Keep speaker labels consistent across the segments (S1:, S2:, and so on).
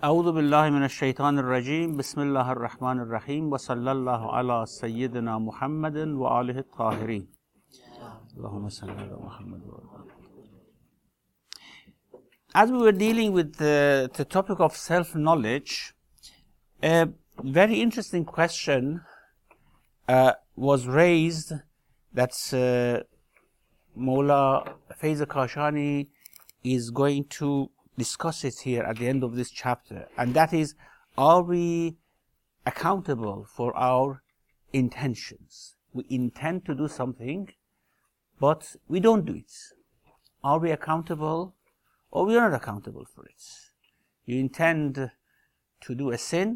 S1: أعوذ بالله من الشيطان الرجيم بسم الله الرحمن الرحيم وصلى الله على سيدنا محمد وآله الطاهرين اللهم صل على محمد. As we were dealing with the topic of self-knowledge, a very interesting question was raised that Mawla Faiz Kashani is going to discuss it here at the end of this chapter, and that is, are we accountable for our intentions? We intend to do something, but we don't do it. Are we accountable, or we are not accountable for it? You intend to do a sin,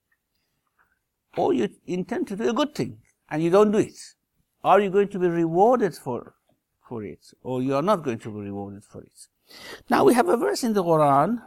S1: or you intend to do a good thing, and you don't do it. Are you going to be rewarded for it, or you are not going to be rewarded for it? Now we have a verse in the Quran,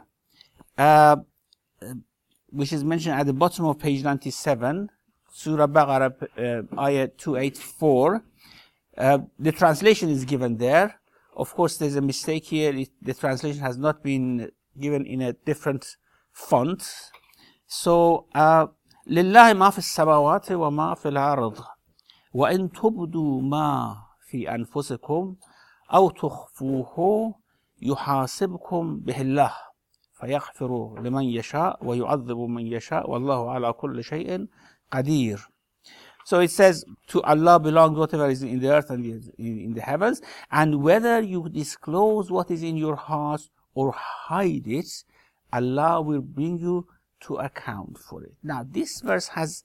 S1: which is mentioned at the bottom of page 97, Surah Baqarah, ayah 284. The translation is given there. Of course, there's a mistake here. The translation has not been given in a different font. So, لله ما في السماوات وما في الأرض وإن تبدوا ما في أنفسكم أو تخفوه يحاسبكم به الله فيغفر لمن يشاء ويعذب من يشاء والله على كل شيء قدير. So it says, to Allah belongs whatever is in the earth and in the heavens, and whether you disclose what is in your heart or hide it, Allah will bring you to account for it. Now this verse has,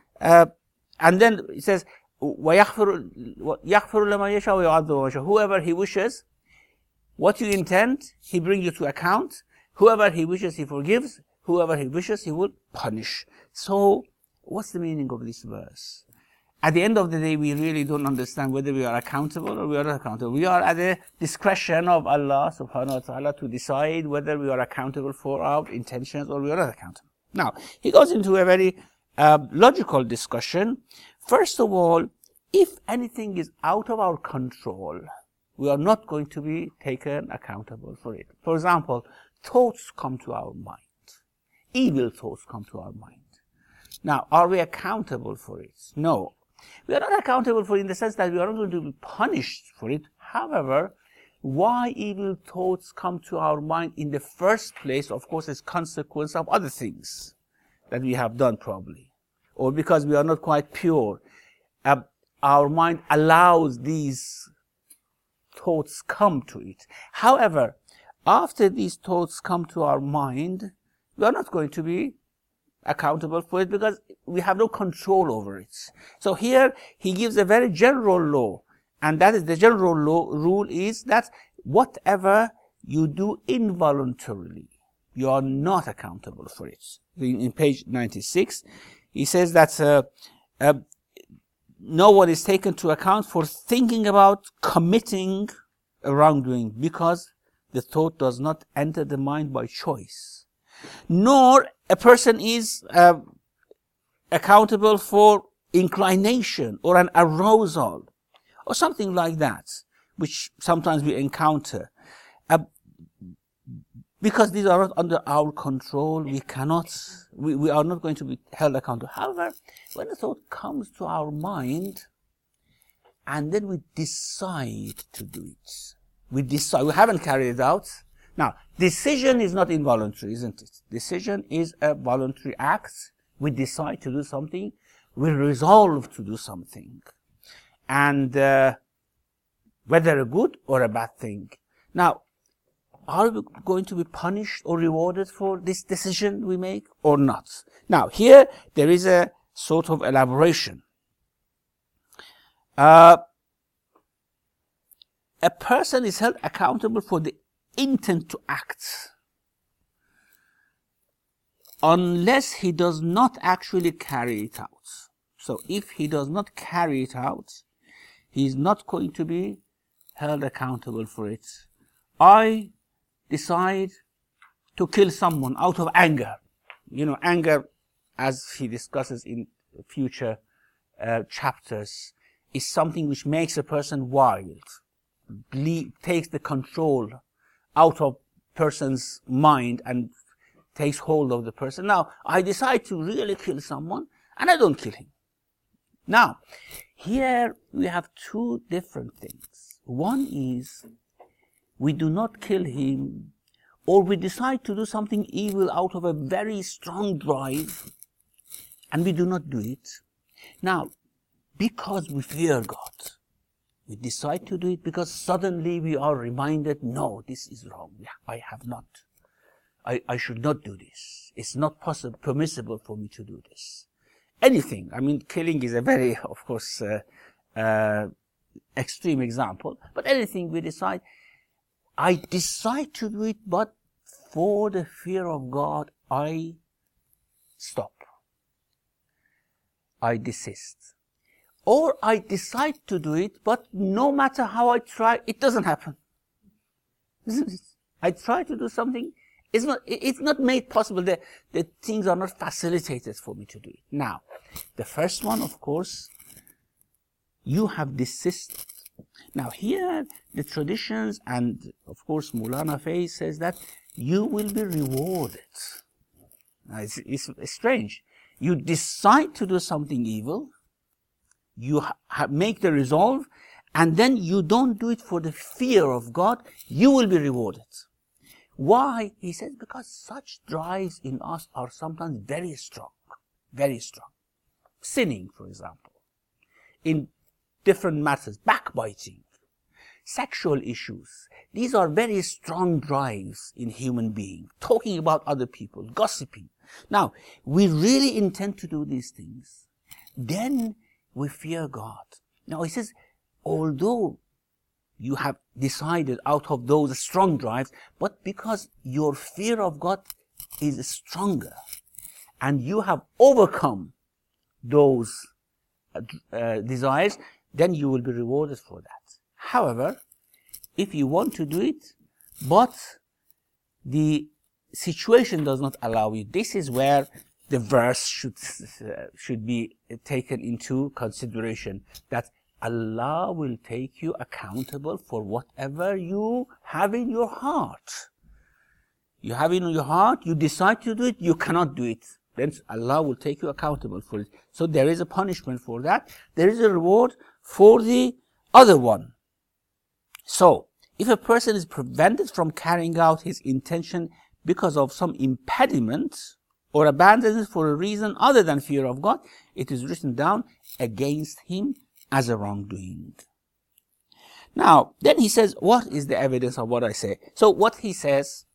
S1: and then it says, وَيَغْفِرُ لَمَنْ يَشَاءُ وَيُعَذِّبُ مَنْ يَشَاءُ. Whoever He wishes, what you intend, He brings you to account. Whoever He wishes, He forgives. Whoever He wishes, He will punish. So, what's the meaning of this verse? At the end of the day, we really don't understand whether we are accountable or we are not accountable. We are at the discretion of Allah subhanahu wa ta'ala to decide whether we are accountable for our intentions or we are not accountable. Now, he goes into a very logical discussion. First of all, if anything is out of our control, we are not going to be taken accountable for it. For example, thoughts come to our mind. Evil thoughts come to our mind. Now, are we accountable for it? No. We are not accountable for it in the sense that we are not going to be punished for it. However, why evil thoughts come to our mind in the first place, of course, is consequence of other things that we have done probably. Or because we are not quite pure. Our mind allows these thoughts come to it. However, after these thoughts come to our mind, we are not going to be accountable for it because we have no control over it. So here he gives a very general law, and that is the general law rule is that whatever you do involuntarily, you are not accountable for it. In page 96, he says that no one is taken to account for thinking about committing a wrongdoing because the thought does not enter the mind by choice. Nor a person is accountable for inclination or an arousal or something like that, which sometimes we encounter. Because these are not under our control, we are not going to be held accountable. However, when a thought comes to our mind, and then we decide to do it, we haven't carried it out. Now, decision is not involuntary, isn't it? Decision is a voluntary act. We decide to do something, we resolve to do something, and whether a good or a bad thing. Now, are we going to be punished or rewarded for this decision we make or not? Now, here there is a sort of elaboration. A person is held accountable for the intent to act unless he does not actually carry it out. So if he does not carry it out, he is not going to be held accountable for it. I decide to kill someone out of anger. Anger, as he discusses in future chapters, is something which makes a person wild, takes the control out of person's mind and takes hold of the person. Now, I decide to really kill someone, and I don't kill him. Now, here we have two different things. One is, we do not kill him, or we decide to do something evil out of a very strong drive, and we do not do it. Now, because we fear God, we decide to do it because suddenly we are reminded, no, this is wrong. I should not do this. It's not permissible for me to do this. Anything. I mean, killing is a very, of course, extreme example. But anything we decide, I decide to do it, but for the fear of God, I stop. I desist. Or I decide to do it, but no matter how I try, it doesn't happen. Isn't it? I try to do something, it's not made possible. The things are not facilitated for me to do it. Now, the first one, of course, you have desisted. Now here, the traditions, and of course Maulana Faiz says that you will be rewarded. Now it's strange. You decide to do something evil, you make the resolve, and then you don't do it for the fear of God, you will be rewarded. Why? He says, because such drives in us are sometimes very strong. Very strong. Sinning, for example. In different matters, backbiting, sexual issues. These are very strong drives in human beings. Talking about other people, gossiping. Now, we really intend to do these things. Then we fear God. Now, he says, although you have decided out of those strong drives, but because your fear of God is stronger, and you have overcome those desires, then you will be rewarded for that. However, if you want to do it, but the situation does not allow you, this is where the verse should be taken into consideration, that Allah will take you accountable for whatever you have in your heart. You have it in your heart, you decide to do it, you cannot do it. Then Allah will take you accountable for it. So there is a punishment for that. There is a reward for the other one. So, if a person is prevented from carrying out his intention because of some impediment, or abandons it for a reason other than fear of God, it is written down against him as a wrongdoing. Now, then he says, what is the evidence of what I say? So what he says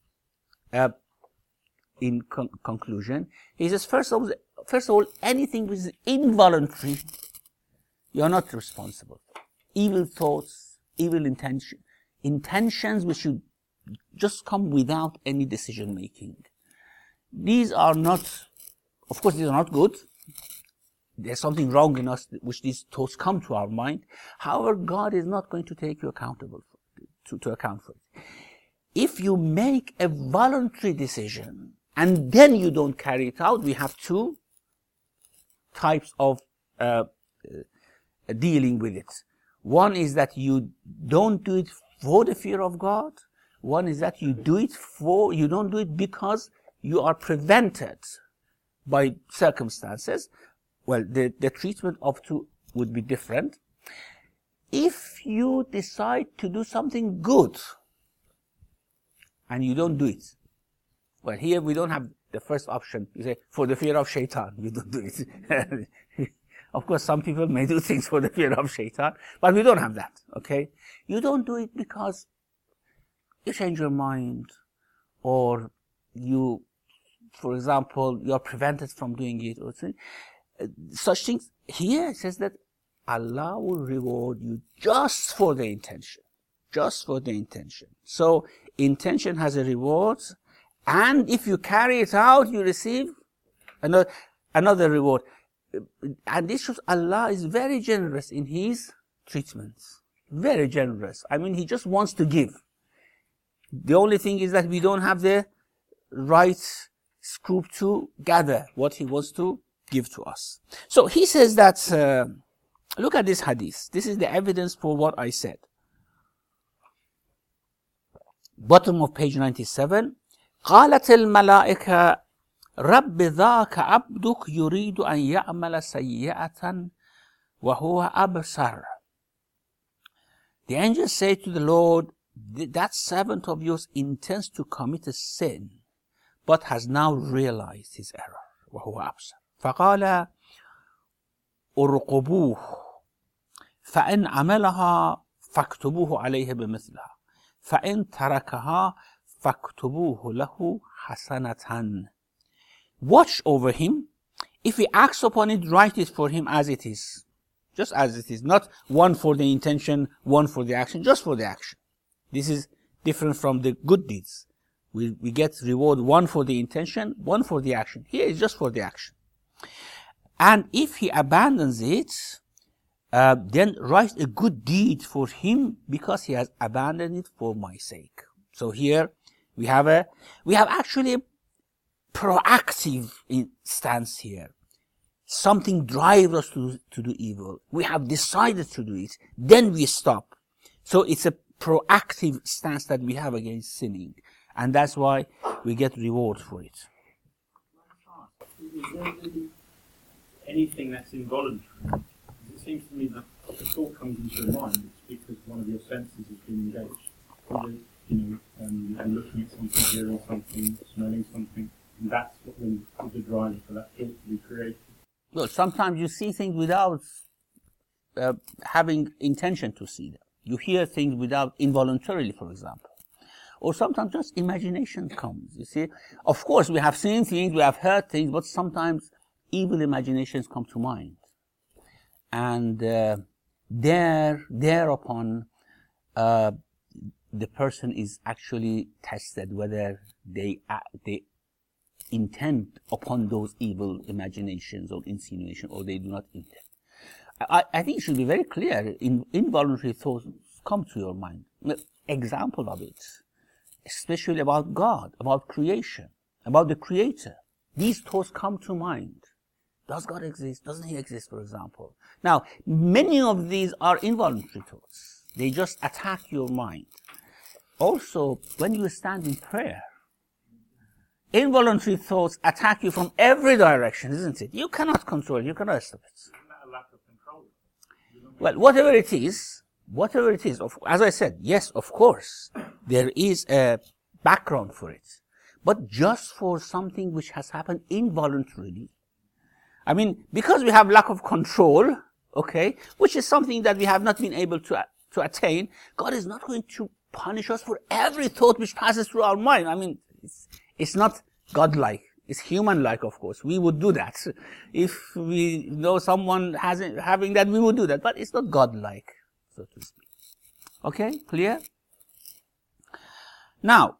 S1: in conclusion, he says, first of all, anything which is involuntary, you are not responsible for. Evil thoughts, evil intentions which should just come without any decision making. These are not, of course, these are not good. There's something wrong in us which these thoughts come to our mind. However, God is not going to take you accountable to account for it. If you make a voluntary decision and then you don't carry it out, we have two types of dealing with it. One is that you don't do it for the fear of God. One is that you don't do it because you are prevented by circumstances. Well, the treatment of two would be different. If you decide to do something good and you don't do it, well, here we don't have the first option. You say, for the fear of shaitan, you don't do it. Of course, some people may do things for the fear of shaitan, but we don't have that, okay? You don't do it because you change your mind, or you, for example, you are prevented from doing it, or such things. Here it says that Allah will reward you just for the intention. Just for the intention. So, intention has a reward, and if you carry it out, you receive another reward. And this shows Allah is very generous in His treatments. Very generous. I mean, He just wants to give. The only thing is that we don't have the right scope to gather what He wants to give to us. So he says that, look at this hadith. This is the evidence for what I said. Bottom of page 97. قالت الملائكة رب ذاك عبدك يريد أن يعمل سيئة وهو أبصر. The angels say to the Lord, that servant of yours intends to commit a sin, but has now realized his error. وهو أبصر. فقال ارقبوه فإن عملها فاكتبوه عليه بمثلها فإن تركها فاكتبوه له حسنة. Watch over him. If he acts upon it, write it for him as it is. Just as it is. Not one for the intention, one for the action, just for the action. This is different from the good deeds. We get reward one for the intention, one for the action. Here is just for the action. And if he abandons it, then write a good deed for him because he has abandoned it for my sake. So here we have actually a proactive stance here. Something drives us to do evil. We have decided to do it. Then we stop. So it's a proactive stance that we have against sinning. And that's why we get reward for it.
S2: Is there anything that's involuntary? It seems to me that if a thought comes into your mind, it's because one of your senses has been engaged. You're looking at something, hearing something, smelling something, and that's what is the driver for that thought to be created.
S1: Well, sometimes you see things without having intention to see them. You hear things without involuntarily, for example. Or sometimes just imagination comes, you see. Of course, we have seen things, we have heard things, but sometimes evil imaginations come to mind. And thereupon, the person is actually tested whether they intend upon those evil imaginations or insinuations, or they do not intend. I think it should be very clear. Involuntary thoughts come to your mind. Example of it, especially about God, about creation, about the Creator. These thoughts come to mind. Does God exist? Doesn't He exist, for example? Now, many of these are involuntary thoughts. They just attack your mind. Also, when you stand in prayer, involuntary thoughts attack you from every direction, isn't it? You cannot control it. You cannot stop it.
S2: Isn't that a lack of control?
S1: Well, whatever it is, as I said, yes, of course, there is a background for it. But just for something which has happened involuntarily, I mean, because we have lack of control, okay, which is something that we have not been able to attain, God is not going to punish us for every thought which passes through our mind. I mean, it's not godlike. It's human-like, of course. We would do that. If we know someone having that, we would do that. But it's not godlike, so to speak. Okay, clear? Now,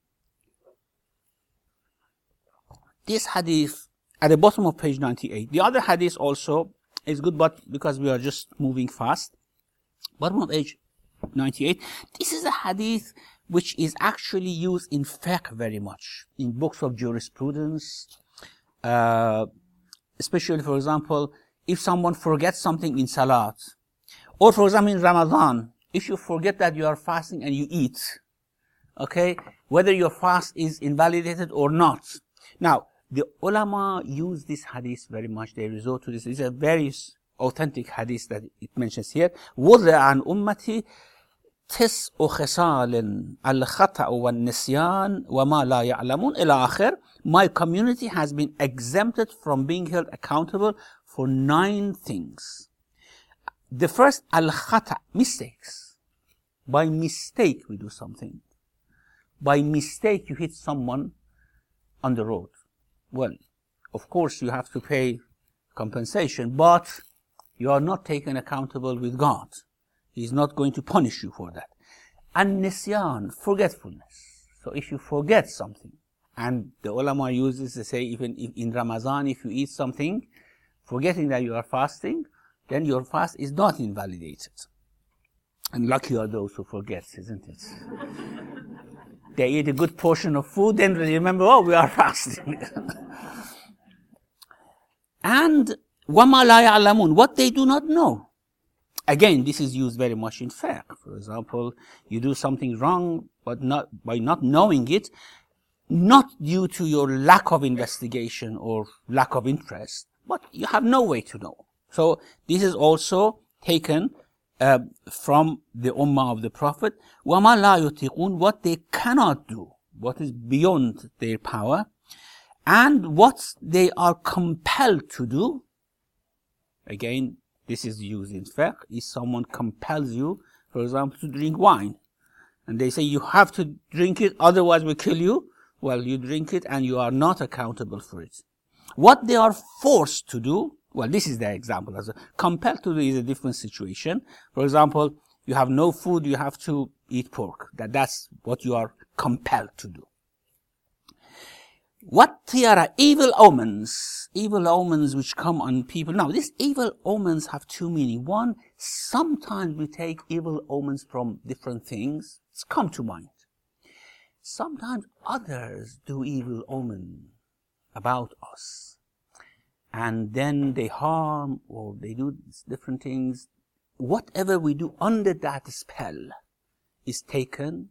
S1: this hadith at the bottom of page 98. The other hadith also is good, but because we are just moving fast. Bottom of page 98. This is a hadith which is actually used in fiqh very much, in books of jurisprudence, especially, for example, if someone forgets something in salat, or for example in Ramadan, if you forget that you are fasting and you eat, okay, whether your fast is invalidated or not. Now, the ulama use this hadith very much. They resort to this. It's a very authentic hadith that it mentions here. وَضَعَ عَنْ أُمَّتِي تسع خصال الخطأ والنسيان وما لا يعلمون إلى آخر. My community has been exempted from being held accountable for 9 things. The first, al-khata, mistakes. By mistake we do something. By mistake you hit someone on the road. Well, of course you have to pay compensation, but you are not taken accountable with God. He is not going to punish you for that. And nisyan, forgetfulness. So if you forget something, and the ulama uses to say, even if in Ramadan, if you eat something, forgetting that you are fasting, then your fast is not invalidated. And lucky are those who forget, isn't it? They eat a good portion of food, then they remember, oh, we are fasting. And وَمَا لَا يَعْلَمُونَ, what they do not know. Again, this is used very much in fiqh. For example, you do something wrong, but by not knowing it, not due to your lack of investigation or lack of interest, but you have no way to know. So this is also taken from the Ummah of the Prophet. وَمَا لَا يُطِيقُونَ, what they cannot do, what is beyond their power, and what they are compelled to do. Again, this is used in fiqh. If someone compels you, for example, to drink wine, and they say you have to drink it, otherwise we kill you, well, you drink it and you are not accountable for it. What they are forced to do, well, this is the example. As compelled to do is a different situation. For example, you have no food, you have to eat pork. That's what you are compelled to do. What here are evil omens which come on people. Now, these evil omens have two meanings. One, sometimes we take evil omens from different things. It's come to mind. Sometimes others do evil omen about us. And then they harm or they do different things. Whatever we do under that spell is taken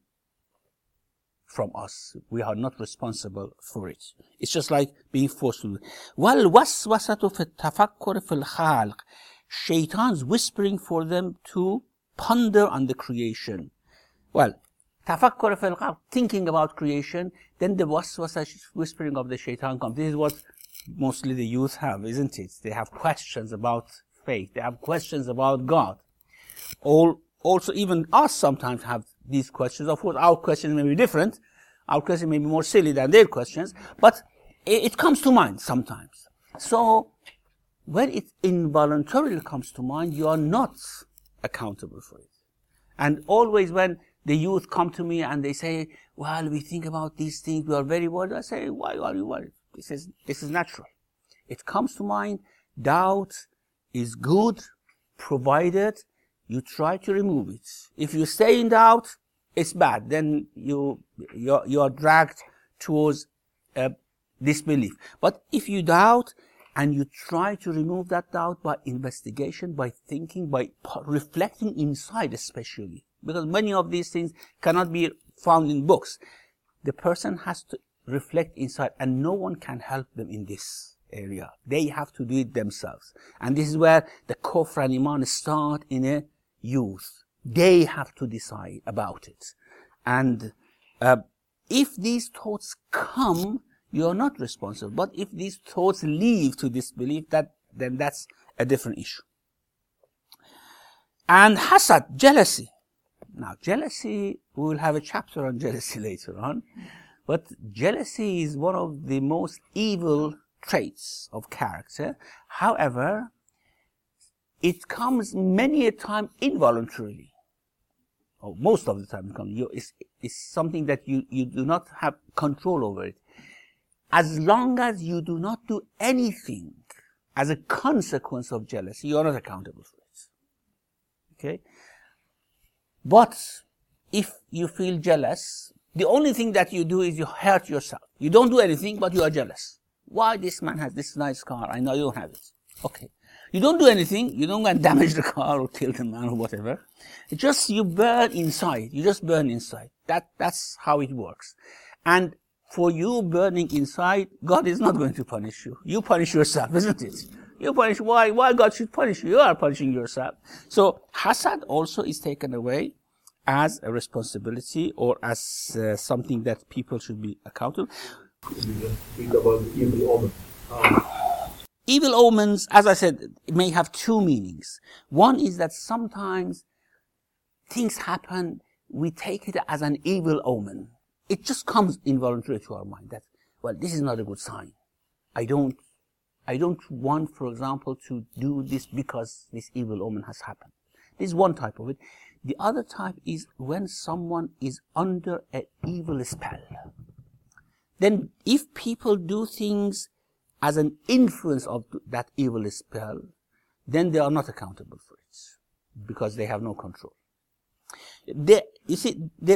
S1: from us. We are not responsible for it. It's just like being forced to do it. وَالْوَسْوَسَةُ فِي التَّفَكُّرِ فِي الْخَالِقِ, Shaitan's whispering for them to ponder on the creation. Well, tafakkur fil qalb, thinking about creation, then the waswasa, whispering of the shaitan comes. This is what mostly the youth have, isn't it? They have questions about faith. They have questions about God. Also, even us sometimes have these questions. Of course, our questions may be different. Our questions may be more silly than their questions, but it comes to mind sometimes. So, when it involuntarily comes to mind, you are not accountable for it. And always when the youth come to me and they say, well, we think about these things, we are very worried, I say, why are you worried? This is natural. It comes to mind. Doubt is good, provided you try to remove it. If you stay in doubt, it's bad. Then you are dragged towards disbelief. But if you doubt and you try to remove that doubt by investigation, by thinking, by reflecting inside especially, because many of these things cannot be found in books. The person has to reflect inside, and no one can help them in this area. They have to do it themselves. And this is where the kufr and iman start in a youth. They have to decide about it. And if these thoughts come, you are not responsible. But if these thoughts lead to disbelief, then that's a different issue. And hasad, jealousy. Now, jealousy, we will have a chapter on jealousy later on. But jealousy is one of the most evil traits of character. However, it comes many a time involuntarily. Or most of the time it comes. It's something that you do not have control over it. As long as you do not do anything as a consequence of jealousy, you are not accountable for it. Okay? But if you feel jealous, the only thing that you do is you hurt yourself. You don't do anything, but you are jealous. Why this man has this nice car? I know you don't have it. Okay. You don't do anything. You don't go and damage the car or kill the man or whatever. It's just you burn inside. You just burn inside. That's how it works. And for you burning inside, God is not going to punish you. You punish yourself, isn't it? You punish. Why God should punish you? You are punishing yourself. So hasad also is taken away as a responsibility or as something that people should be accountable. Evil omens, as I said, may have two meanings. One is that sometimes things happen, we take it as an evil omen. It just comes involuntarily to our mind that, well, this is not a good sign. I don't want, for example, to do this because this evil omen has happened. This is one type of it. The other type is when someone is under an evil spell. Then if people do things as an influence of that evil spell, then they are not accountable for it because they have no control. You see, the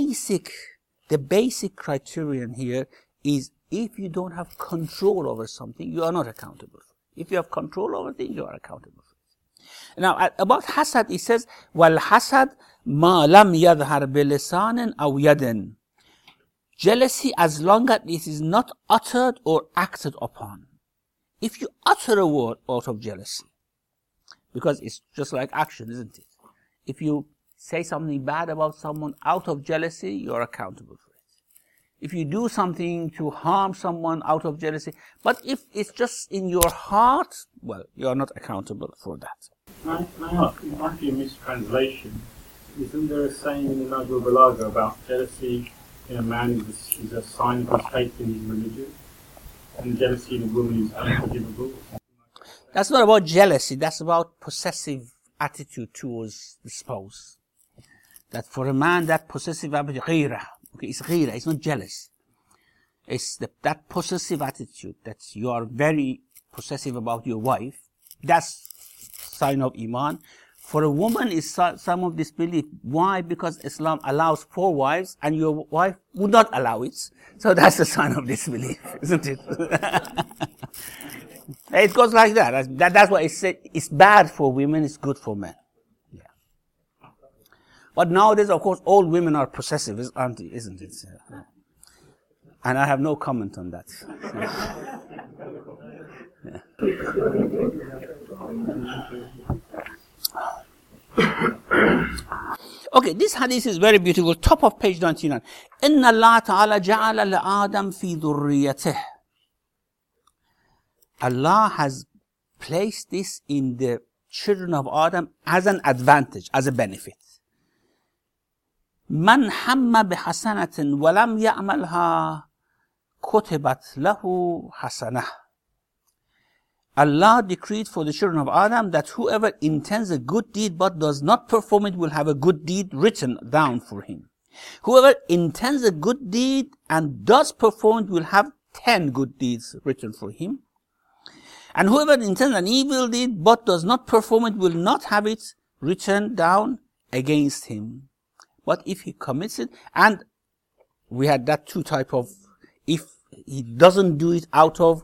S1: basic criterion here is if you don't have control over something, you are not accountable for it. If you have control over things, you are accountable for it. Now, about hasad, it says, وَالْحَسَدْ مَا لَمْ يَظْهَرْ بِلِسَانٍ أَوْ يَدٍ. Jealousy, as long as it is not uttered or acted upon. If you utter a word out of jealousy, because it's just like action, isn't it? If you say something bad about someone out of jealousy, you're accountable for it. If you do something to harm someone out of jealousy, but if it's just in your heart, well, you're not accountable for that.
S2: May I ask, it might be a mistranslation. Isn't there a saying in the Nahjul Balagha about jealousy in a man is a sign of his faith in his religion, and jealousy in a woman is unforgivable?
S1: That's not about jealousy, that's about possessive attitude towards the spouse. That for a man, that possessive attitude, ghira, okay, it's ghira, it's not jealous. It's that possessive attitude, that you are very possessive about your wife, that's sign of Iman. For a woman, is some of disbelief. Why? Because Islam allows 4 wives, and your wife would not allow it. So that's a sign of disbelief, isn't it? It goes like that. That's why it's bad for women, it's good for men. Yeah. But nowadays, of course, all women are possessive, isn't it? And I have no comment on that. Yeah. Okay, this hadith is very beautiful. Top of page 99. إِنَّ اللَّهَ تَعَالَى جَعَلَ لِآدَمْ فِي ذُرِّيَّتِهِ. Allah has placed this in the children of Adam as an advantage, as a benefit. مَنْ حَمَّ بِحَسَنَةٍ وَلَمْ يَعْمَلْهَا كُتِبَتْ لَهُ حَسَنَةٌ. Allah decreed for the children of Adam that whoever intends a good deed but does not perform it will have a good deed written down for him. Whoever intends a good deed and does perform it will have 10 good deeds written for him. And whoever intends an evil deed but does not perform it will not have it written down against him. But if he commits it, and we had that 2 type of, if he doesn't do it out of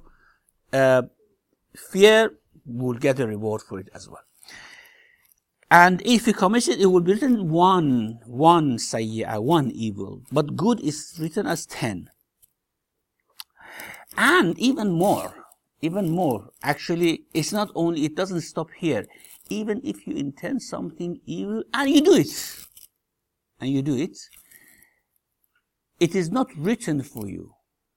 S1: fear, will get a reward for it as well. And if he commits it, it will be written one sayyi'ah, 1 evil. But good is written as 10. And even more, actually, it's not only, it doesn't stop here. Even if you intend something evil, and you do it, it is not written for you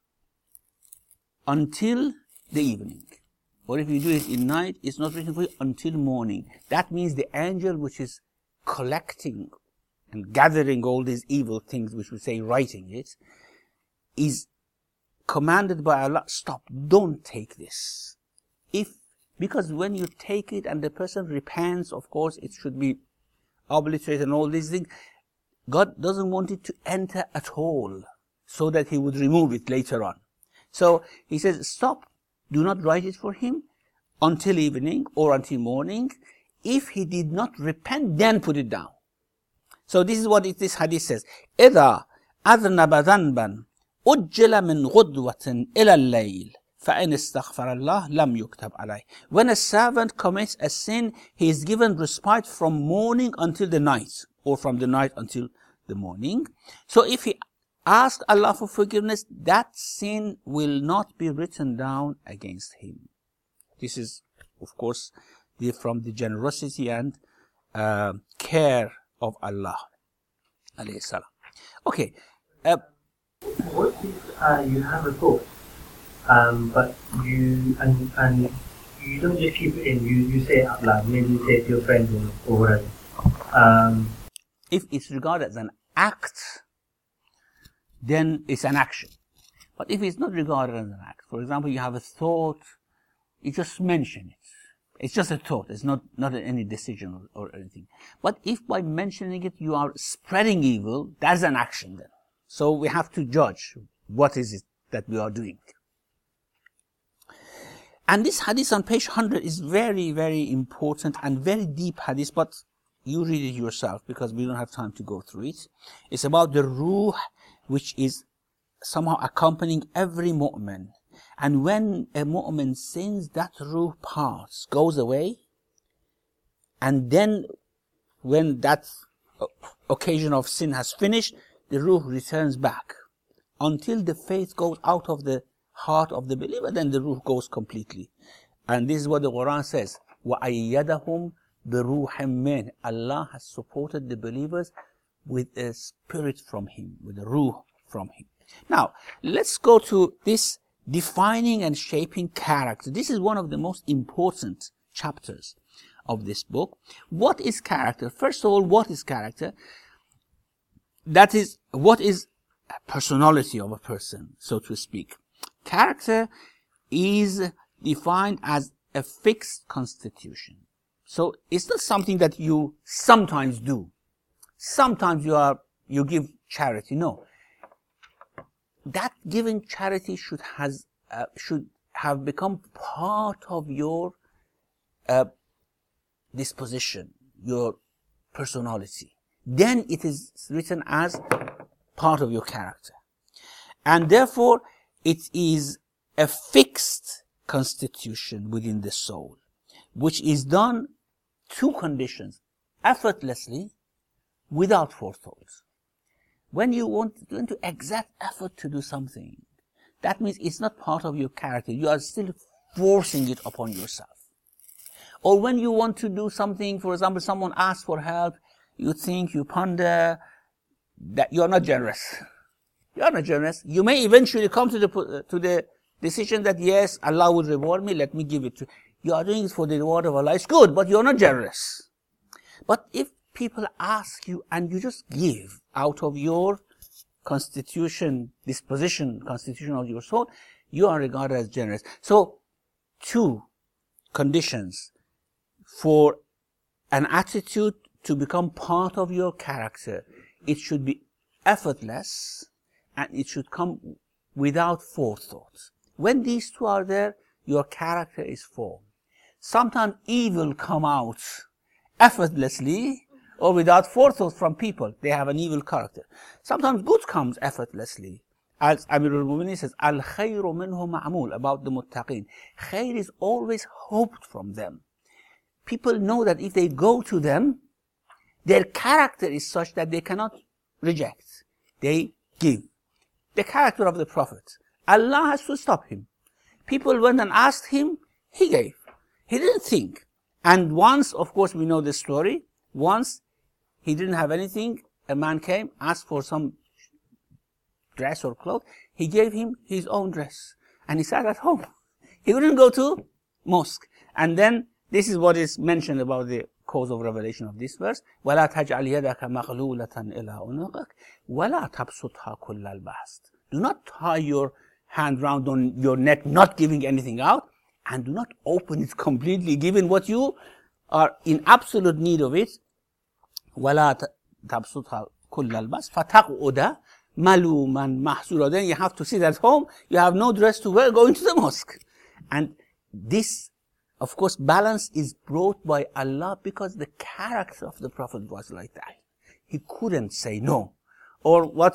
S1: until the evening. Or if you do it in night, it's not written for you until morning. That means the angel which is collecting and gathering all these evil things, which we say writing it, is commanded by Allah, stop, don't take this. Because when you take it and the person repents, of course, it should be obliterated and all these things. God doesn't want it to enter at all, so that he would remove it later on. So he says, stop. Do not write it for him until evening or until morning. If he did not repent, then put it down. So this is what this hadith says. إِذَا أَذْنَبَ ذَنْبًا أُجِّلَ مِنْ غُدْوَةٍ إِلَى اللَّيْلِ فَإِنِ اسْتَغْفَرَ اللَّهِ لَمْ يُكْتَبْ عَلَيْهِ. When a servant commits a sin, he is given respite from morning until the night, or from the night until the morning. So if he ask Allah for forgiveness, that sin will not be written down against him. This is, of course, from the generosity and care of Allah. Okay.
S3: What if you have a thought, but you don't just keep it in, you say it out loud, maybe you say it to your friend or whatever.
S1: If it's regarded as an act, then it's an action. But if it's not regarded as an act, for example, you have a thought, you just mention it. It's just a thought. It's not any decision or anything. But if by mentioning it you are spreading evil, that's an action then. So we have to judge what is it that we are doing. And this hadith on page 100 is very, very important and very deep hadith, but you read it yourself because we don't have time to go through it. It's about the ruh, which is somehow accompanying every mu'min. And when a mu'min sins, that ruh parts, goes away. And then when that occasion of sin has finished, the ruh returns back until the faith goes out of the heart of the believer, then the ruh goes completely. And this is what the Quran says. وَأَيَّدَهُمْ بِرُوحٍ مِّنْهِ. Allah has supported the believers with a spirit from Him, with a ruh from Him. Now, let's go to this defining and shaping character. This is one of the most important chapters of this book. What is character? First of all, what is character? That is, what is personality of a person, so to speak. Character is defined as a fixed constitution. So it's not something that you sometimes do. Sometimes you give charity. No. That giving charity should have become part of your disposition, your personality. Then it is written as part of your character. And therefore, it is a fixed constitution within the soul, which is done two conditions: effortlessly, without forethought. When you want to exert effort to do something, that means it's not part of your character. You are still forcing it upon yourself. Or when you want to do something, for example, someone asks for help, you think, you ponder, that you are not generous. You are not generous. You may eventually come to the decision that, yes, Allah will reward me, let me give it to you. You are doing it for the reward of Allah. It's good, but you are not generous. But if people ask you and you just give out of your constitution of your soul, you are regarded as generous. So, two conditions for an attitude to become part of your character. It should be effortless and it should come without forethought. When these two are there, your character is formed. Sometimes evil come out effortlessly or without forethought from people. They have an evil character. Sometimes good comes effortlessly. As Amirul Mu'minin says, Al-khayru minhu ma'amul, about the muttaqin. Khair is always hoped from them. People know that if they go to them, their character is such that they cannot reject. They give. The character of the Prophet. Allah has to stop him. People went and asked him, he gave. He didn't think. And once, of course, we know the story. Once he didn't have anything, a man came, asked for some dress or cloth. He gave him his own dress. And he sat at home. He wouldn't go to mosque. And then, this is what is mentioned about the cause of revelation of this verse. وَلَا تَجْعَلْ يَدَكَ مَغْلُولَةً إِلَىٰ أُنُقِكَ وَلَا تَبْسُطْهَا كُلَّ الْبَسْطِ. Do not tie your hand round on your neck, not giving anything out, and do not open it completely, given what you are in absolute need of it. وَلَا تَبْسُطْهَا كُلَّ الْبَسْطِ فَتَقْعُدَ مَلُومًا مَحْسُورًا. Then you have to sit at home, you have no dress to wear, going to the mosque. And this, of course, balance is brought by Allah because the character of the Prophet was like that. He couldn't say no. Or what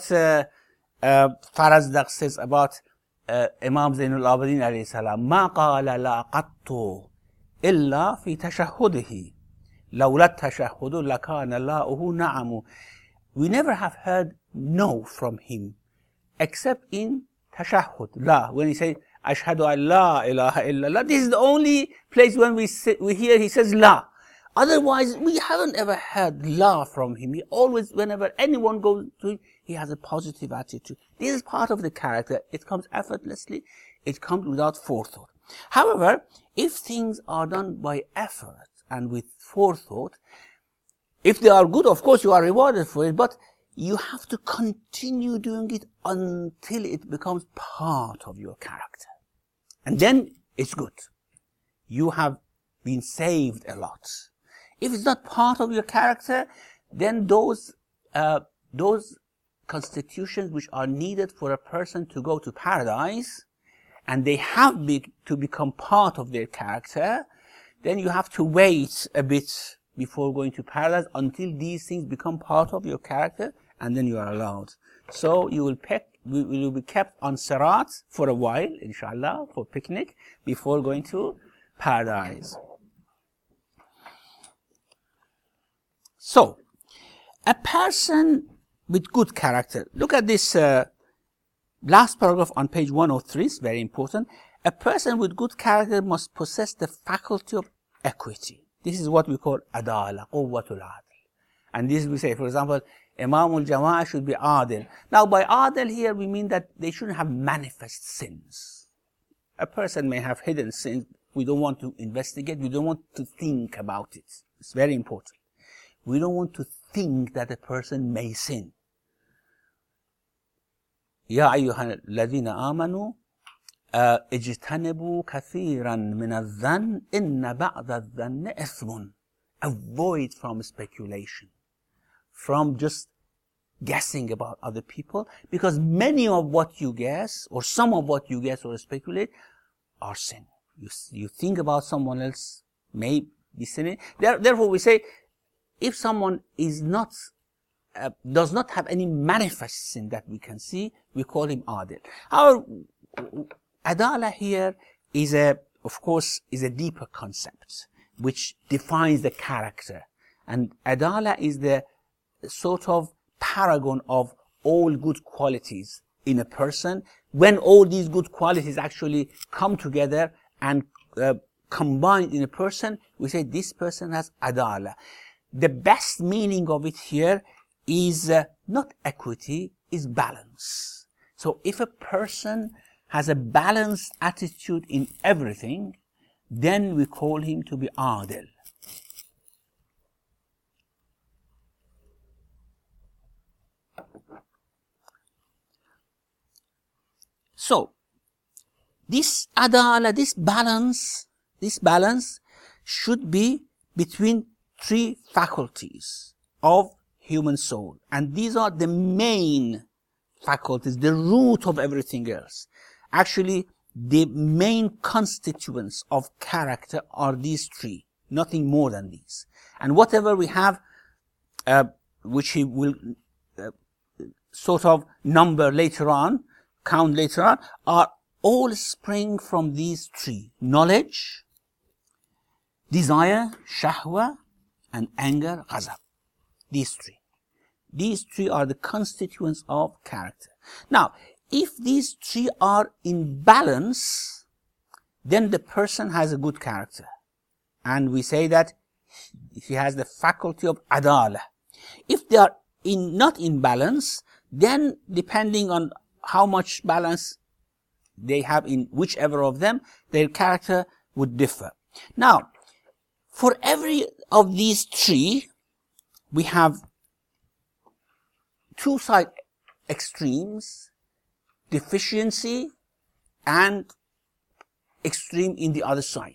S1: Farazdaq says about Imam Zainul Abidin alayhi salam, مَا قَالَ لَا قَطُّ إِلَّا فِي تَشَهُّدِهِ لَوْلَا التَّشَهُّدُ لَكَانَ لَاؤُهُ نَعَمُ. We never have heard no from him, except in tashahhud, la, when he says, Ashhadu an la ilaha illallah. This is the only place when we hear he says la. Otherwise, we haven't ever heard la from him. He always, whenever anyone goes to him, he has a positive attitude. This is part of the character. It comes effortlessly. It comes without forethought. However, if things are done by effort and with forethought, if they are good, of course, you are rewarded for it, but you have to continue doing it until it becomes part of your character. And then it's good. You have been saved a lot. If it's not part of your character, then those constitutions which are needed for a person to go to paradise, and they have to become part of their character, then you have to wait a bit before going to paradise until these things become part of your character, and then you are allowed. So you will be kept on Sirat for a while, inshallah, for picnic, before going to paradise. So, a person with good character. Look at this last paragraph on page 103 is very important. A person with good character must possess the faculty of equity. This is what we call adala, quwwatul adl. And this we say, for example, Imam al-Jama'ah should be adil. Now by adil here we mean that they shouldn't have manifest sins. A person may have hidden sins. We don't want to investigate. We don't want to think about it. It's very important. We don't want to think that a person may sin. يا أيها الذين آمنوا اجتنبوا كثيرا من الظن إن بعض الظن إثم. Avoid from speculation, from just guessing about other people, because many of what you guess, or some of what you guess or speculate, are sin. You think about someone else may be sinning. Therefore, we say, if someone is not, does not have any manifest sin that we can see, we call him adil. Our adala here is of course, is a deeper concept, which defines the character. And adala is the sort of paragon of all good qualities in a person. When all these good qualities actually come together and combined in a person, we say this person has adala. The best meaning of it here is not equity, is balance. So if a person has a balanced attitude in everything, then we call him to be adil. So, this adala, this balance should be between three faculties of human soul. And these are the main faculties, the root of everything else. Actually, the main constituents of character are these three, nothing more than these. And whatever we have, which he will sort of number later on, count later on, are all spring from these three: knowledge, desire, shahwa, and anger, ghazab. These three. These three are the constituents of character. Now, if these three are in balance, then the person has a good character. And we say that he has the faculty of adala. If they are not in balance, then depending on how much balance they have in whichever of them, their character would differ. Now, for every of these three, we have two side extremes, deficiency and extreme in the other side.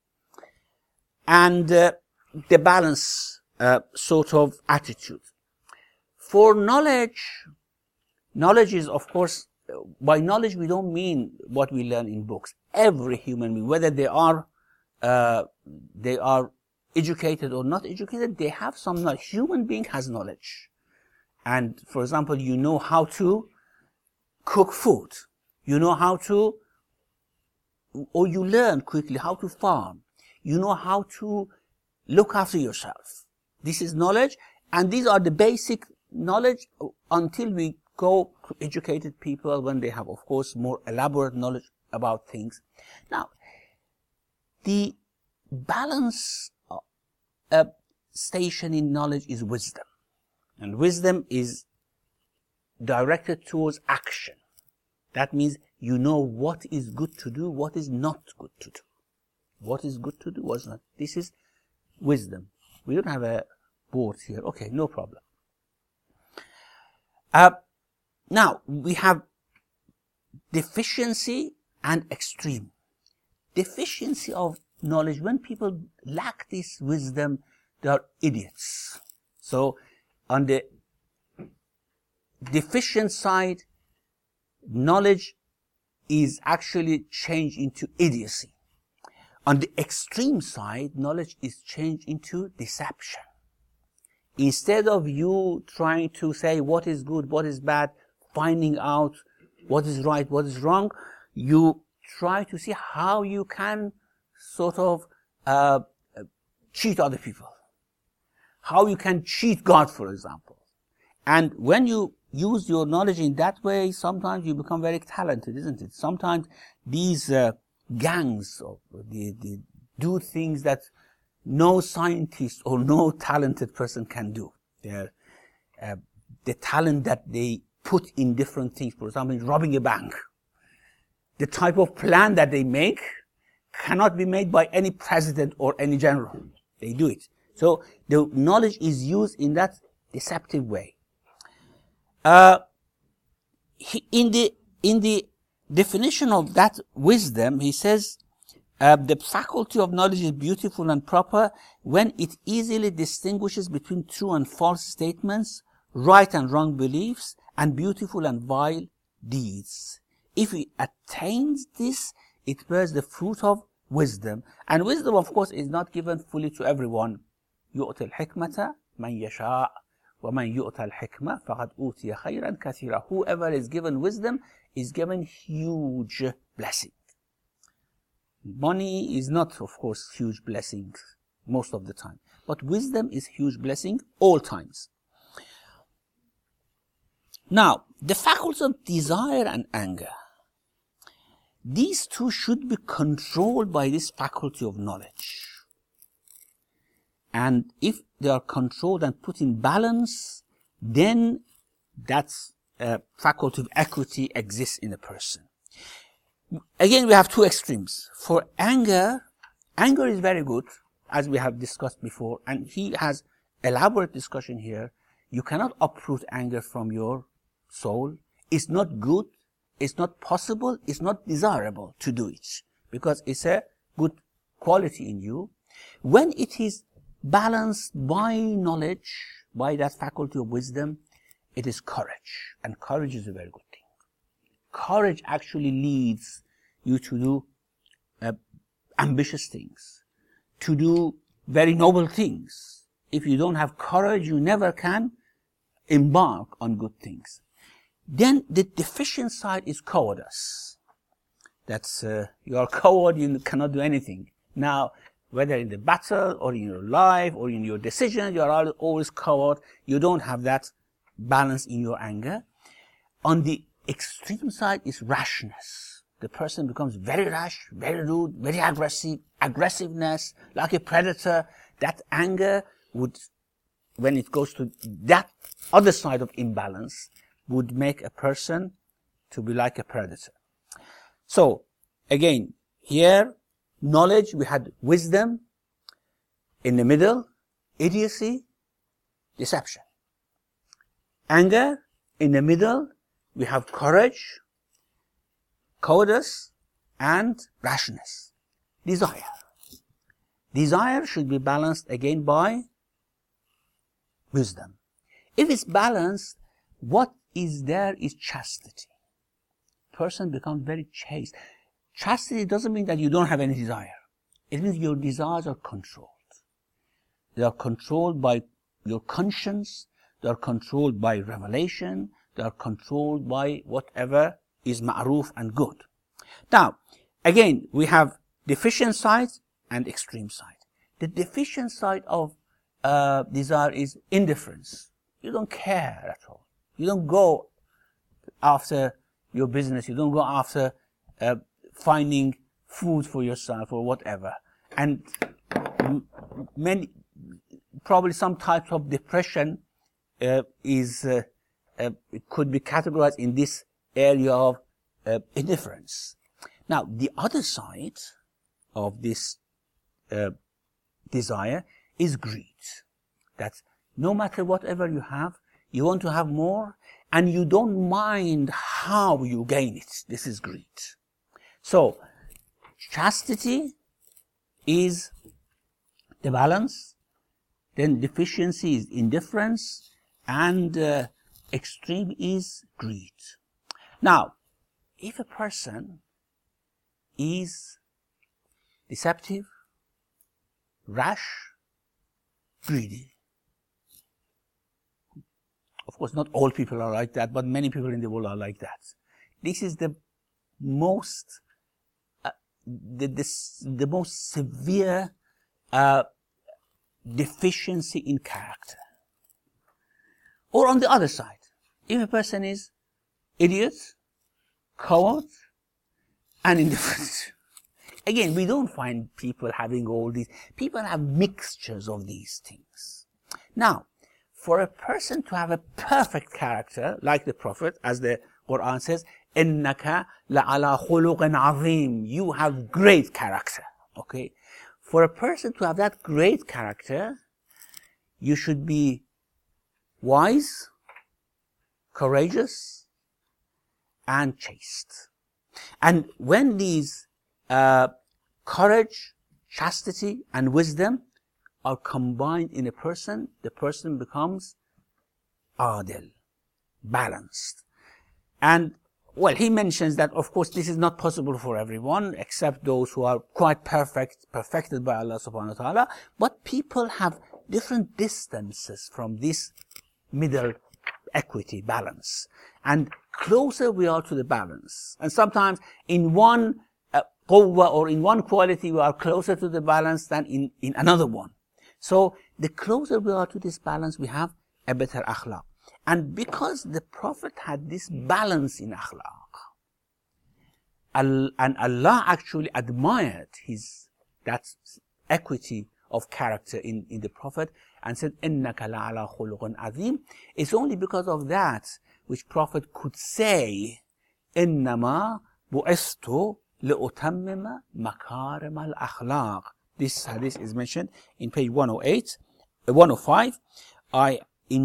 S1: And the balance sort of attitude. For knowledge is, of course, by knowledge we don't mean what we learn in books. Every human being, whether they are educated or not educated, they have some knowledge. Human being has knowledge. And for example, you know how to cook food. You know how to, or you learn quickly how to farm. You know how to look after yourself. This is knowledge, and these are the basic knowledge until we go to educated people when they have, of course, more elaborate knowledge about things. Now, the balance station in knowledge is wisdom. And wisdom is directed towards action. That means you know what is good to do, what is not good to do. What is good to do, what is not. This is wisdom. We don't have a board here. Okay, no problem. Now, we have deficiency and extreme. Deficiency of knowledge. When people lack this wisdom, they are idiots. So, on the deficient side, knowledge is actually changed into idiocy. On the extreme side, knowledge is changed into deception. Instead of you trying to say what is good, what is bad, finding out what is right, what is wrong, you try to see how you can sort of cheat other people. How you can cheat God, for example. And when you use your knowledge in that way, sometimes you become very talented, isn't it? Sometimes these gangs they do things that no scientist or no talented person can do. The talent that they put in different things, for example, in robbing a bank. The type of plan that they make cannot be made by any president or any general. They do it. So the knowledge is used in that deceptive way. In the definition of that wisdom, he says, the faculty of knowledge is beautiful and proper when it easily distinguishes between true and false statements, right and wrong beliefs, and beautiful and vile deeds. If it attains this, it bears the fruit of wisdom. And wisdom, of course, is not given fully to everyone. يُؤْتِ الْحِكْمَةَ مَنْ يَشَاءُ وَمَنْ يُؤْتَ الْحِكْمَةَ فَقَدْ أُوتِيَ خَيْرًا كَثِيرًا. Whoever is given wisdom is given huge blessing. Money is not, of course, huge blessing most of the time. But wisdom is huge blessing all times. Now, the faculties of desire and anger. These two should be controlled by this faculty of knowledge. And if they are controlled and put in balance, then that faculty of equity exists in a person. Again, we have two extremes. For anger is very good, as we have discussed before, and he has elaborate discussion here. You cannot uproot anger from your soul. It's not good, it's not possible, it's not desirable to do it, because it's a good quality in you. When it is balanced by knowledge, by that faculty of wisdom, it is courage, and courage is a very good thing. Courage actually leads you to do ambitious things, to do very noble things. If you don't have courage, you never can embark on good things. Then the deficient side is cowardice. That's, you are a coward, you cannot do anything. Now, whether in the battle or in your life or in your decision, you are always coward. You don't have that balance in your anger. On the extreme side is rashness. The person becomes very rash, very rude, very aggressive, aggressiveness, like a predator. That anger would, when it goes to that other side of imbalance, would make a person to be like a predator. So, again, here, knowledge, we had wisdom. In the middle, idiocy, deception. Anger, in the middle, we have courage, cowardice, and rashness. Desire. Desire should be balanced again by wisdom. If it's balanced, what is there is chastity. Person becomes very chaste. Chastity doesn't mean that you don't have any desire. It means your desires are controlled. They are controlled by your conscience. They are controlled by revelation. They are controlled by whatever is ma'ruf and good. Now, again, we have deficient side and extreme side. The deficient side of desire is indifference. You don't care at all. You don't go after your business. You don't go after finding food for yourself or whatever. And probably some types of depression it could be categorized in this area of indifference. Now, the other side of this desire is greed. That no matter whatever you have, you want to have more, and you don't mind how you gain it. This is greed. So, chastity is the balance, then deficiency is indifference, and extreme is greed. Now, if a person is deceptive, rash, greedy, of course, not all people are like that, but many people in the world are like that. This is the most, the most severe deficiency in character. Or on the other side, if a person is idiot, coward, and indifferent. Again, we don't find people having all these. People have mixtures of these things. Now, for a person to have a perfect character, like the Prophet, as the Quran says, إِنَّكَ لَعَلَى خُلُقٍ عَظِيمٍ, you have great character. Okay? For a person to have that great character, you should be wise, courageous, and chaste. And when these courage, chastity, and wisdom are combined in a person, the person becomes adil, balanced. And, well, he mentions that, of course, this is not possible for everyone, except those who are quite perfected by Allah subhanahu wa ta'ala. But people have different distances from this middle equity, balance. And closer we are to the balance. And sometimes in one qawwa or in one quality we are closer to the balance than in another one. So the closer we are to this balance, we have a better akhlaq. And because the Prophet had this balance in akhlaq, and Allah actually admired that equity of character in the Prophet and said, إِنَّكَ لَعَلَى خُلُقٍ عَظِيمٍ, it's only because of that which Prophet could say, إِنَّمَا بُعِثْتُ لِأُتَمِّمَ مَكَارِمَ الْأَخْلَاقِ. This hadith is mentioned in page 105. I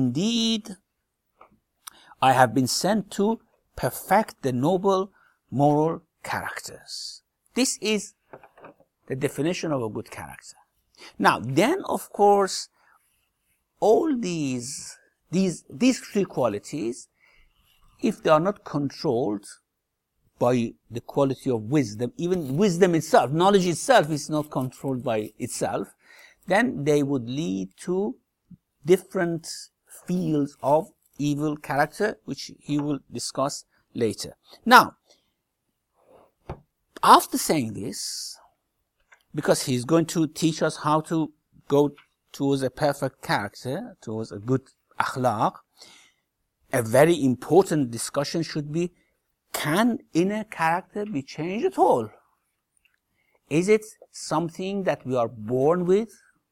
S1: have been sent to perfect the noble moral characters. This is the definition of a good character. Now, then, of course, all these three qualities, if they are not controlled by the quality of wisdom, even wisdom itself, knowledge itself is not controlled by itself, then they would lead to different fields of evil character, which he will discuss later. Now, after saying this, because he's going to teach us how to go towards a perfect character, towards a good akhlaq, a very important discussion should be, can inner character be changed at all? Is it something that we are born with?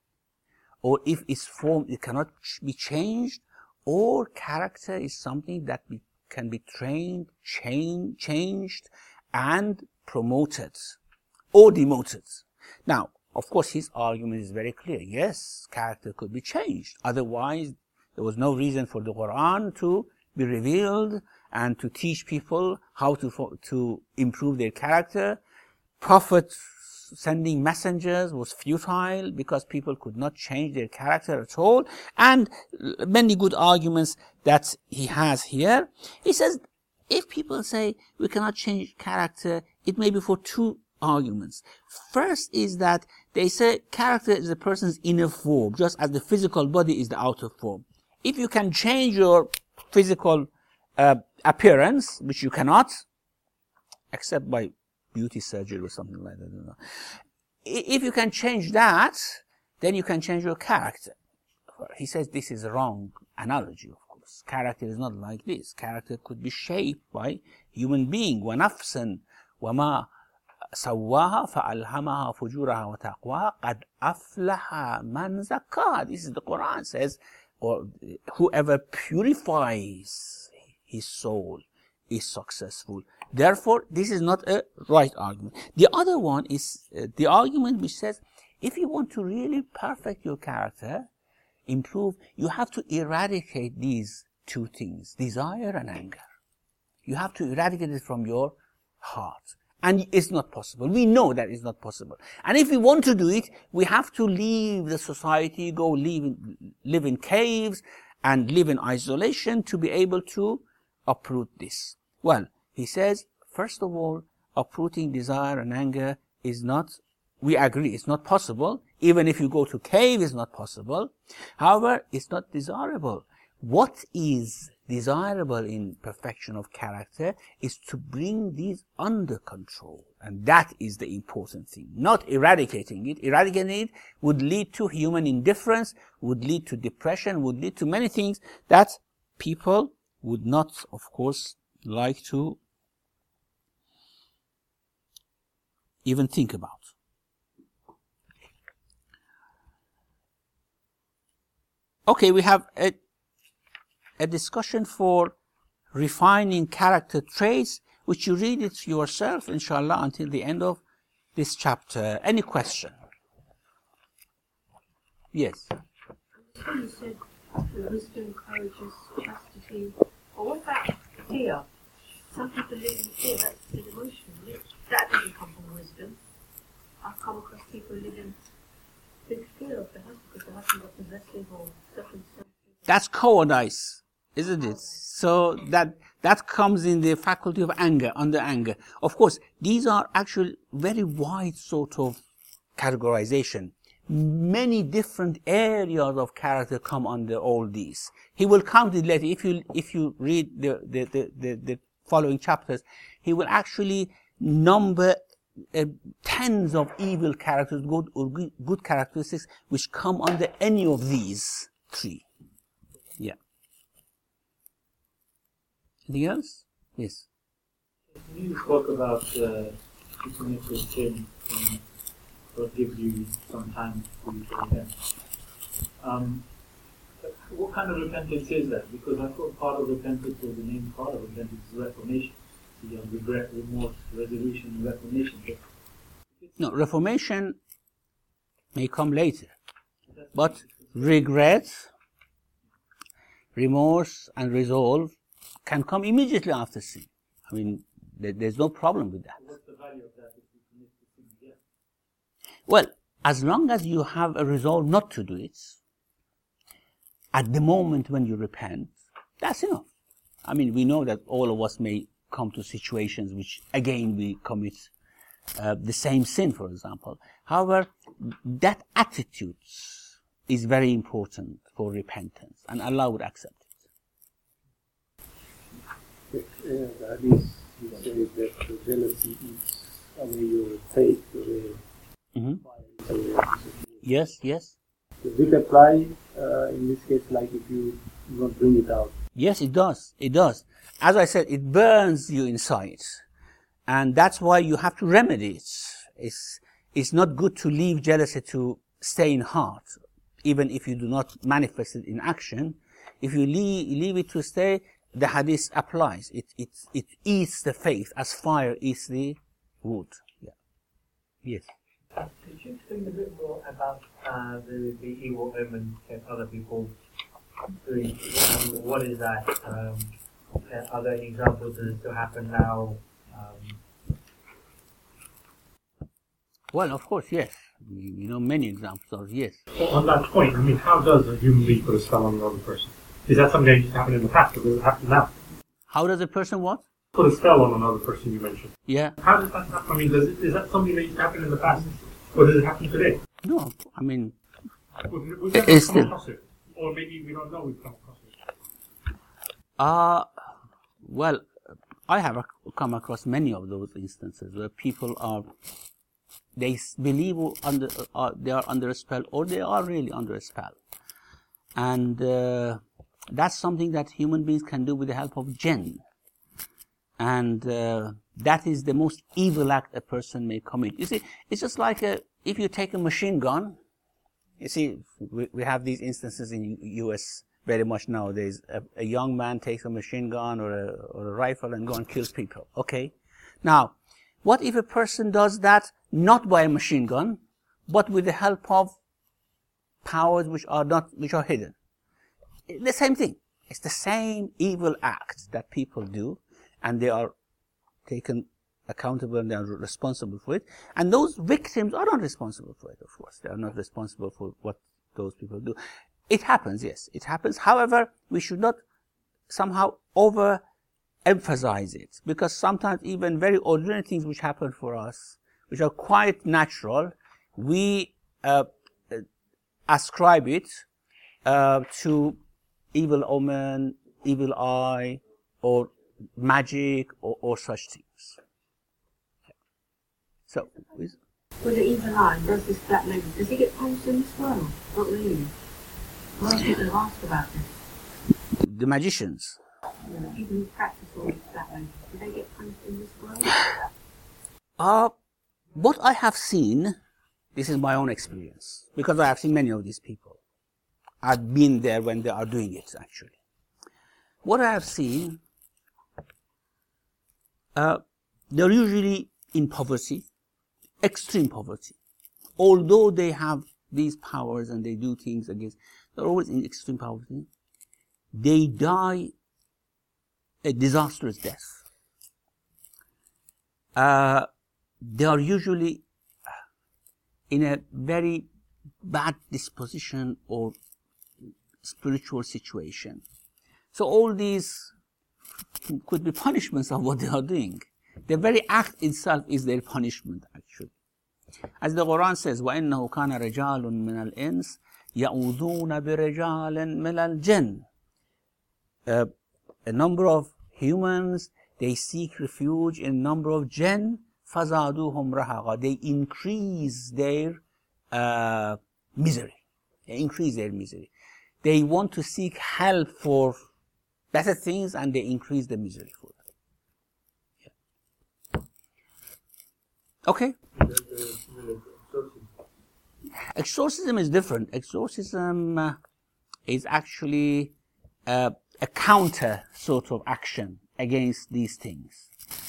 S1: Or if it's formed, it cannot be changed? Or character is something that can be trained, changed, and promoted or demoted? Now, of course, his argument is very clear. Yes, character could be changed. Otherwise, there was no reason for the Quran to be revealed and to teach people how to improve their character. Prophet sending messengers was futile because people could not change their character at all. And many good arguments that he has here. He says, if people say we cannot change character, it may be for two arguments. First is that they say character is a person's inner form, just as the physical body is the outer form. If you can change your physical appearance, which you cannot, except by beauty surgery or something like that, I don't know. If you can change that, then you can change your character. He says this is a wrong analogy, of course. Character is not like this. Character could be shaped by human being. وَنَفْسًا وَمَا سَوَّاهَا فَأَلْهَمَهَا فُجُورَهَا وَتَقْوَاهَا قَدْ أَفْلَحَ مَنْ زَكَّاهَا. This is the Quran says, or whoever purifies his soul is successful. Therefore, this is not a right argument. The other one is the argument which says, if you want to really perfect your character, improve, you have to eradicate these two things, desire and anger. You have to eradicate it from your heart. And it's not possible. We know that it's not possible. And if we want to do it, we have to leave the society, go live in caves and live in isolation to be able to uproot this. Well, he says, first of all, uprooting desire and anger is not, we agree, it's not possible. Even if you go to cave, it's not possible. However, it's not desirable. What is desirable in perfection of character is to bring these under control. And that is the important thing. Not eradicating it. Eradicating it would lead to human indifference, would lead to depression, would lead to many things that people would not, of course, like to even think about. Okay, we have a discussion for refining character traits, which you read it yourself, inshallah, until the end of this chapter. Any question? Yes.
S4: So you said wisdom encourages chastity. But what about fear? Some people live in fear, that's an emotion. That doesn't come from wisdom. I've come across people living in fear of the husband because the husband got possessive or such and such.
S1: That's cowardice, isn't it? So that comes in the faculty of anger, under anger. Of course, these are actually very wide sort of categorization. Many different areas of character come under all these. He will count it later. If you read the following chapters, he will actually number tens of evil characters, good or good characteristics, which come under any of these three. Yeah. Anything else? Yes.
S2: You spoke about supernatural sin and God gives you some time to repent. What kind of repentance is that? Because I thought part of repentance, or the main part of repentance, is reformation. So you have regret, remorse, resolution, and reformation.
S1: No, reformation may come later, but regret, remorse, and resolve can come immediately after sin. I mean, there's no problem with that.
S2: What's the value of that if you commit the sin again?
S1: Well, as long as you have a resolve not to do it, at the moment when you repent, that's enough. I mean, we know that all of us may come to situations which, again, we commit the same sin, for example. However, that attitude is very important for repentance, and Allah would accept it.
S5: The hadith, you say that jealousy eats away your faith,
S1: Yes, yes.
S5: Does it apply in this case, like if you not bring it out?
S1: Yes, it does. It does. As I said, it burns you inside. And that's why you have to remedy it. It's not good to leave jealousy to stay in heart, even if you do not manifest it in action. If you leave it to stay, the hadith applies. It eats the faith as fire eats the wood. Yeah. Yes.
S3: Could you explain a bit more about the evil omen that other people doing? What is that? Are there any examples that still happen now?
S1: Well, of course, yes. We know many examples of yes.
S6: Well, on that point, I mean, how does a human being put a spell on another person? Is that something that used to happen in the past, or does it happen now?
S1: How does a person what?
S6: Put a spell on another person, you mentioned.
S1: Yeah.
S6: How does that happen? I mean, is that something that used to happen in the past, or does it happen today?
S1: No, I mean,
S6: We've never come across it, or maybe we don't know we've come across it.
S1: well, I have come across many of those instances where people they believe they are under a spell, or they are really under a spell. And that's something that human beings can do with the help of jinn. And that is the most evil act a person may commit. You see, it's just like if you take a machine gun. You see, we have these instances in U.S. very much nowadays. A young man takes a machine gun or a rifle and goes and kills people. Okay? Now, what if a person does that not by a machine gun, but with the help of powers which are hidden? The same thing. It's the same evil act that people do, and they are taken accountable and they are responsible for it. And those victims are not responsible for it, of course. They are not responsible for what those people do. It happens, yes, it happens. However, we should not somehow overemphasize it, because sometimes even very ordinary things which happen for us, which are quite natural, we ascribe it to evil omen, evil eye, or magic, or such things. So,
S4: with the evil eye, does this black lady, does he get punished in this world? Not really. Most people have asked about this.
S1: The magicians.
S4: People who practice all this black magic, do they get punished in this world?
S1: What I have seen, this is my own experience, because I have seen many of these people. I've been there when they are doing it, actually. What I have seen, they're usually in poverty, extreme poverty. Although they have these powers and they do things against, they're always in extreme poverty. They die a disastrous death. They are usually in a very bad disposition or spiritual situation. So all these could be punishments of what they are doing. The very act itself is their punishment, actually. As the Quran says, وَإِنَّهُ كَانَ رِجَالٌ مِّنَ الْإِنسِ يَعُوذُونَ بِرِجَالٍ مِّنَ الْجِنِّ. A number of humans, they seek refuge in a number of jinn, فَزَادُوهُمْ رَهَقًا. They increase their misery. They increase their misery. They want to seek help for better things and they increase the misery for them. Yeah. Okay? Exorcism is different. Exorcism is actually a counter sort of action against these things.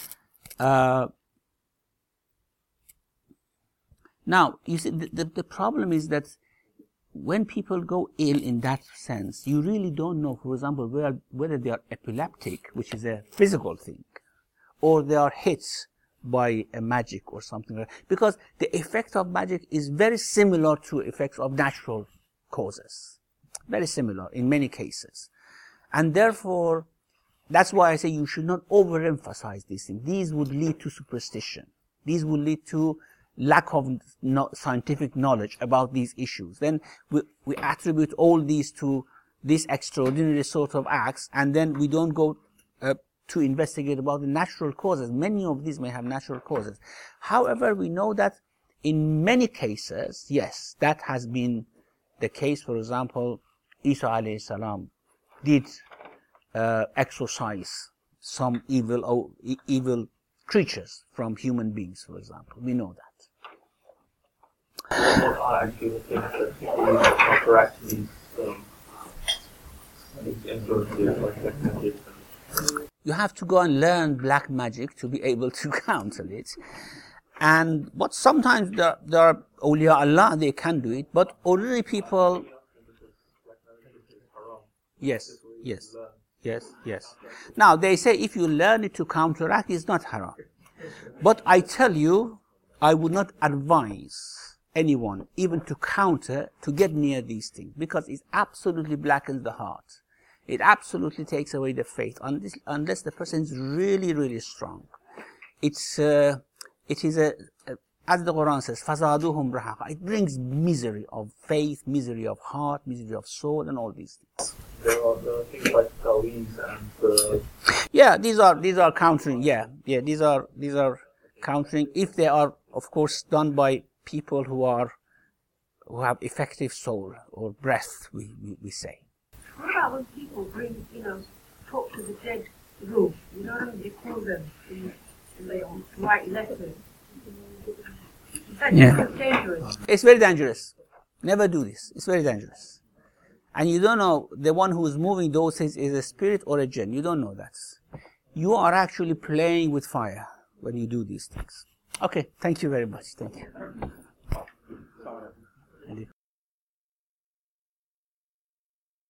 S1: Now, you see, the problem is that when people go ill in that sense, you really don't know, for example, whether they are epileptic, which is a physical thing, or they are hit by a magic or something like that. Because the effect of magic is very similar to effects of natural causes. Very similar in many cases. And therefore, that's why I say you should not overemphasize these things. These would lead to superstition. These would lead to lack of scientific knowledge about these issues. Then we attribute all these to these extraordinary sort of acts, and then we don't go to investigate about the natural causes. Many of these may have natural causes. However, we know that in many cases, yes, that has been the case. For example, Isa alayhi salam did exorcise some evil creatures from human beings, for example. We know that.
S7: What are actually the things that people use to counteract these influences like black magic?
S1: You have to go and learn black magic to be able to counter it. And but sometimes there are awliya Allah, they can do it, but ordinary people. Yes. Now they say if you learn it to counteract, it's not haram. But I tell you, I would not advise anyone, even to counter, to get near these things, because it absolutely blackens the heart. It absolutely takes away the faith, unless the person is really, really strong. It is as the Quran says, فَزَادُوهُمْ رَهَقًا. It brings misery of faith, misery of heart, misery of soul, and all these things.
S7: There are things like Taweez and
S1: yeah, these are countering. Yeah, these are countering if they are, of course, done by people who have effective soul or breath, we say.
S4: What about when people bring, talk to the dead room? You know what I mean? They call them and they write letters. Is that dangerous?
S1: It's very dangerous. Never do this. It's very dangerous. And you don't know the one who is moving those things is a spirit or a jinn. You don't know that. You are actually playing with fire when you do these things. Okay, thank you very much. Thank you.